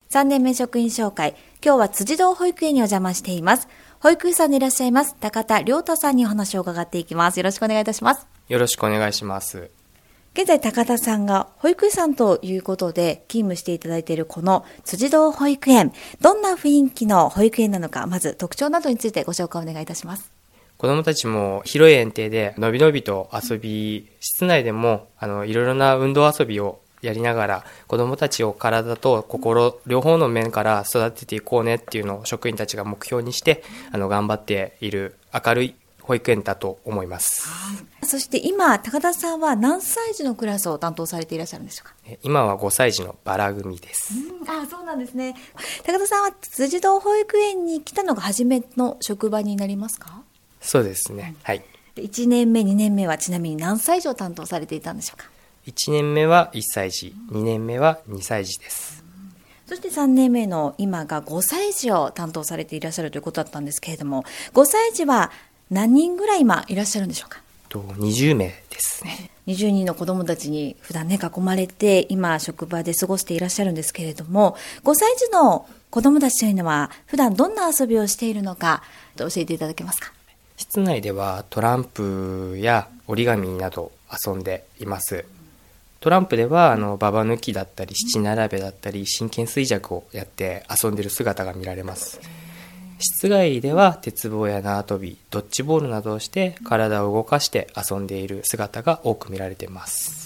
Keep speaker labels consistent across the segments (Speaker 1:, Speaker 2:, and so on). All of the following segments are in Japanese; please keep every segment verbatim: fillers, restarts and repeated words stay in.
Speaker 1: さんねんめ職員紹介。今日は辻堂保育園にお邪魔しています。保育士さんでいらっしゃいます高田亮太さんにお話を伺っていきます。よろしくお願いいたします。
Speaker 2: よろしくお願いします。
Speaker 1: 現在高田さんが保育士さんということで勤務していただいているこの辻堂保育園、どんな雰囲気の保育園なのか、まず特徴などについてご紹介お願いいたします。
Speaker 2: 子どもたちも広い園庭でのびのびと遊び、室内でもあのいろいろな運動遊びをやりながら子どもたちを体と心両方の面から育てていこうねっていうのを職員たちが目標にしてあの頑張っている明るい保育園だと思います。
Speaker 1: そして今高田さんは何歳児のクラスを担当されていらっしゃるんでしょうか。
Speaker 2: 今はごさい児のバラ組です。
Speaker 1: うん、あ、そうなんですね。高田さんは辻堂保育園に来たのが初めの職場になりますか。
Speaker 2: そうですね、うん、はい。
Speaker 1: いちねんめにねんめはちなみに何歳児を担当されていたんでしょうか。
Speaker 2: いちねんめはいっさい児、にねんめはにさい児です。
Speaker 1: そしてさんねんめの今がごさい児を担当されていらっしゃるということだったんですけれども、ごさい児は何人ぐらい今いらっしゃるんでしょうか。
Speaker 2: とにじゅうめいですね。
Speaker 1: にじゅうにんの子どもたちに普段ね囲まれて今職場で過ごしていらっしゃるんですけれども、ごさい児の子どもたちというのは普段どんな遊びをしているのか教えていただけますか。
Speaker 2: 室内ではトランプや折り紙など遊んでいます。トランプではあのババ抜きだったり七並べだったり真剣衰弱をやって遊んでいる姿が見られます。室外では鉄棒や縄跳び、ドッジボールなどをして体を動かして遊んでいる姿が多く見られています。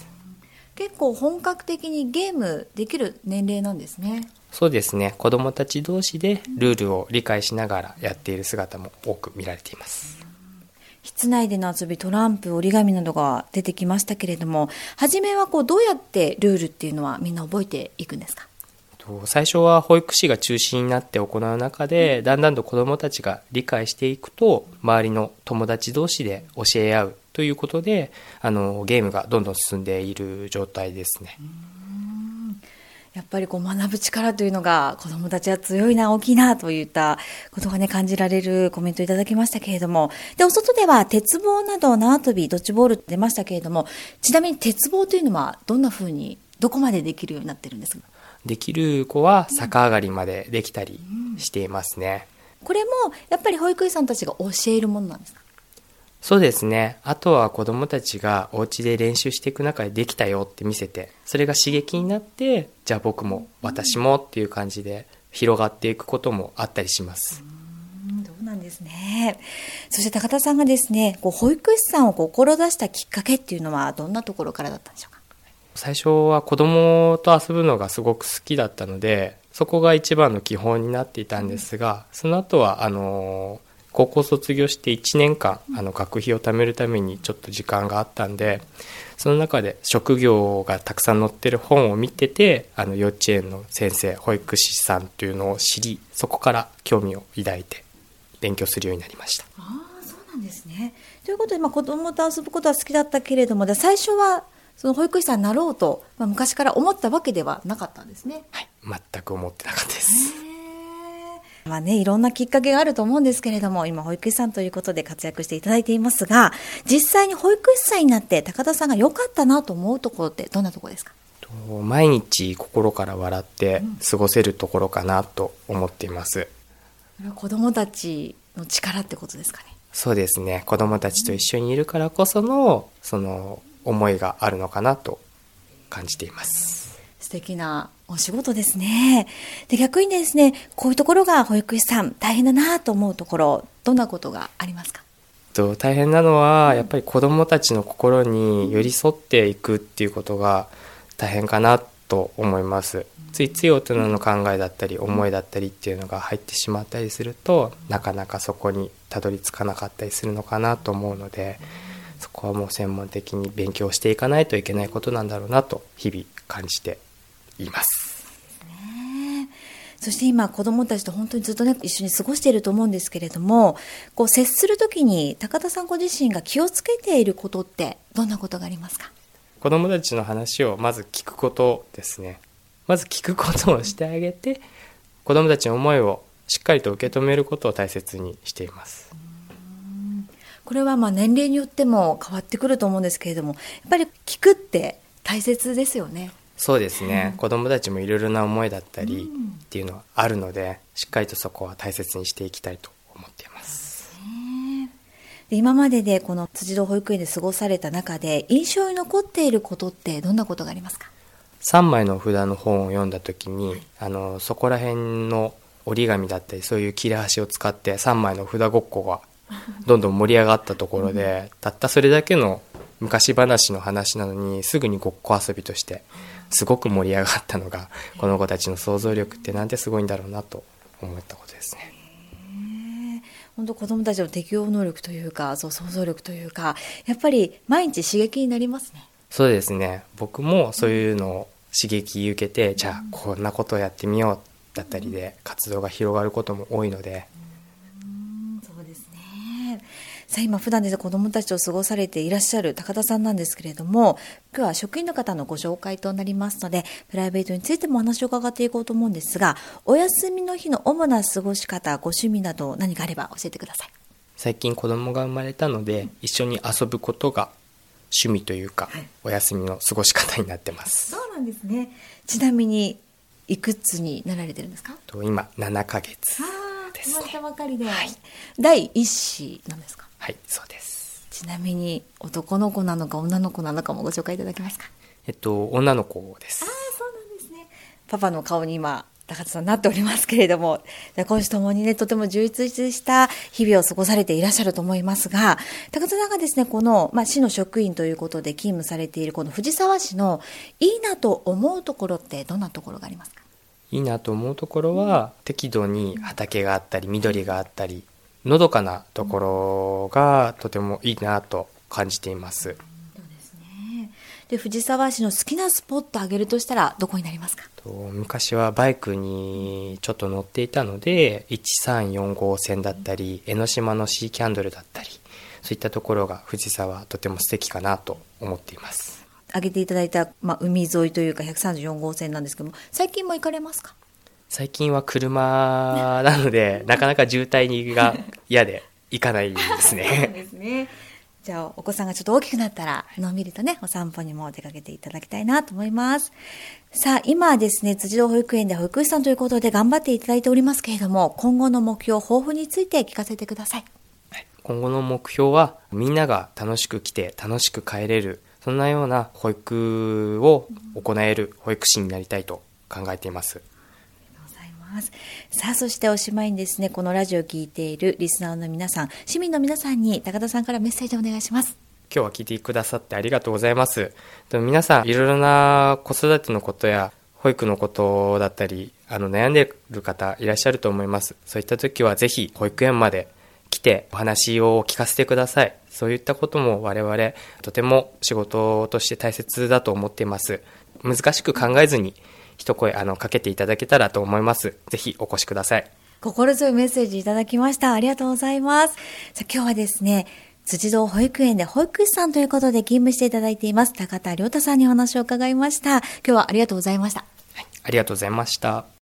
Speaker 1: 結構本格的にゲームできる年齢なんですね。
Speaker 2: そうですね。子どもたち同士でルールを理解しながらやっている姿も多く見られています。
Speaker 1: 室内での遊び、トランプ、折り紙などが出てきましたけれども、初めはこうどうやってルールっていうのはみんな覚えていくんですか。
Speaker 2: 最初は保育士が中心になって行う中で、だんだんと子どもたちが理解していくと周りの友達同士で教え合うということで、あのゲームがどんどん進んでいる状態ですね。
Speaker 1: うーん、やっぱりこう学ぶ力というのが子どもたちは強いな、大きいなといったことがね感じられるコメントいただきましたけれども、でお外では鉄棒など縄跳び、ドッジボール出ましたけれども、ちなみに鉄棒というのはどんなふうにどこまでできるようになってるんですか。
Speaker 2: できる子は逆上がりまでできたりしていますね。
Speaker 1: これもやっぱり保育士さんたちが教えるものなんですか。
Speaker 2: そうですね。あとは子どもたちがお家で練習していく中でできたよって見せて、それが刺激になって、じゃあ僕も私もっていう感じで広がっていくこともあったりします。
Speaker 1: うーん、そうなんですね。そして高田さんがですね、こう保育士さんを志したきっかけっていうのはどんなところからだったんでしょうか。
Speaker 2: 最初は子どもと遊ぶのがすごく好きだったので、そこが一番の基本になっていたんですが、その後はあの高校卒業していちねんかんあの学費を貯めるためにちょっと時間があったんで、その中で職業がたくさん載ってる本を見てて、あの幼稚園の先生、保育士さんというのを知り、そこから興味を抱いて勉強するようになりました。
Speaker 1: ああ、そうなんですね。ということで、まあ、子どもと遊ぶことは好きだったけれども、で最初はその保育士さんになろうと、まあ、昔から思ったわけではなかったんですね。
Speaker 2: はい、全く思ってなかったです。
Speaker 1: まあね、いろんなきっかけがあると思うんですけれども、今保育士さんということで活躍していただいていますが、実際に保育士さんになって高田さんが良かったなと思うところってどんなところですか。
Speaker 2: 毎日心から笑って過ごせるところかなと思っています。
Speaker 1: うん、子どもたちの力ってことですかね。
Speaker 2: そうですね。子どもたちと一緒にいるからこそのその思いがあるのかなと感じています。
Speaker 1: 素敵なお仕事ですね。で、逆にですね、こういうところが保育士さん大変だなと思うところ、どんなことがありますか。
Speaker 2: と大変なのはやっぱり子どもたちの心に寄り添っていくっていうことが大変かなと思います。ついつい大人の考えだったり思いだったりっていうのが入ってしまったりすると、なかなかそこにたどり着かなかったりするのかなと思うので、そこはもう専門的に勉強していかないといけないことなんだろうなと日々感じています。
Speaker 1: ね、そして今子どもたちと本当にずっとね一緒に過ごしていると思うんですけれども、こう接するときに高田さんご自身が気をつけていることってどんなことがありますか。
Speaker 2: 子どもたちの話をまず聞くことですね。まず聞くことをしてあげて、子どもたちの思いをしっかりと受け止めることを大切にしています。
Speaker 1: これはまあ年齢によっても変わってくると思うんですけれども、やっぱり聞くって大切ですよね。
Speaker 2: そうですね、うん、子どもたちもいろいろな思いだったりっていうのはあるので、しっかりとそこは大切にしていきたいと思っています。
Speaker 1: で今まででこの辻堂保育園で過ごされた中で印象に残っていることってどんなことがありますか？
Speaker 2: さんまいの札の本を読んだ時に、あのそこら辺の折り紙だったりそういう切れ端を使ってさんまいの札ごっこがどんどん盛り上がったところで、たったそれだけの昔話の話なのにすぐにごっこ遊びとしてすごく盛り上がったのが、この子たちの想像力ってなんてすごいんだろうなと思ったことですね。
Speaker 1: 本当子どもたちの適応能力というか、そう想像力というか、やっぱり毎日刺激になりますね。
Speaker 2: そうですね、僕もそういうのを刺激受けて、うん、じゃあこんなことをやってみようだったりで活動が広がることも多いので、
Speaker 1: うん、そうですね。さあ今普段ですね、子どもたちと過ごされていらっしゃる高田さんなんですけれども、今日は職員の方のご紹介となりますので、プライベートについてもお話を伺っていこうと思うんですが、お休みの日の主な過ごし方、ご趣味など何かあれば教えてください。
Speaker 2: 最近子供が生まれたので、うん、一緒に遊ぶことが趣味というか、はい、お休みの過ごし方になってます。
Speaker 1: そうなんですね。ちなみにいくつになられてるんですか？
Speaker 2: 今ななかげつですね。
Speaker 1: 生まれたばかりで、
Speaker 2: はい、
Speaker 1: 第一子なんですか？
Speaker 2: はい、そうです。
Speaker 1: ちなみに男の子なのか女の子なのかもご紹介いただけますか？
Speaker 2: えっと女の子です。
Speaker 1: ああ、そうなんですね。パパの顔に今高田さんなっておりますけれども、今週ともにね、とても充実した日々を過ごされていらっしゃると思いますが、高田さんがですね、この、まあ、市の職員ということで勤務されているこの藤沢市のいいなと思うところってどんなところがありますか？
Speaker 2: いいなと思うところは、うん、適度に畑があったり緑があったり、のどかなところがとてもいいなと感じています。うん
Speaker 1: で藤沢市の好きなスポットを挙げるとしたらどこになりますか？
Speaker 2: と昔はバイクにちょっと乗っていたのでいちさんよんご線だったり江ノ島のシーキャンドルだったり、そういったところが藤沢とても素敵かなと思っています。
Speaker 1: 挙げていただいた、まあ、海沿いというかひゃくさんじゅうよん号線なんですけども、最近も行かれますか？
Speaker 2: 最近は車なのでなかなか渋滞が嫌で行かないですね。
Speaker 1: そうですね。じゃあお子さんがちょっと大きくなったらのんびりとねお散歩にも出かけていただきたいなと思います。さあ今はですね辻堂保育園で保育士さんということで頑張っていただいておりますけれども、今後の目標抱負について聞かせてください。
Speaker 2: はい、今後の目標はみんなが楽しく来て楽しく帰れる、そんなような保育を行える保育士になりたいと考えています。
Speaker 1: さあそしておしまいにですね、このラジオを聞いているリスナーの皆さん、市民の皆さんに高田さんからメッセージをお願いします。
Speaker 2: 今日は聞いてくださってありがとうございます。でも皆さんいろいろな子育てのことや保育のことだったりあの悩んでいる方いらっしゃると思います。そういった時はぜひ保育園まで来てお話を聞かせてください。そういったことも我々とても仕事として大切だと思っています。難しく考えずに一声あのかけていただけたらと思います。ぜひお越しください。
Speaker 1: 心強いメッセージいただきました。ありがとうございます。さあ今日はですね、辻堂保育園で保育士さんということで勤務していただいています高田亮太さんにお話を伺いました。今日はありがとうございました。
Speaker 2: はい、ありがとうございました。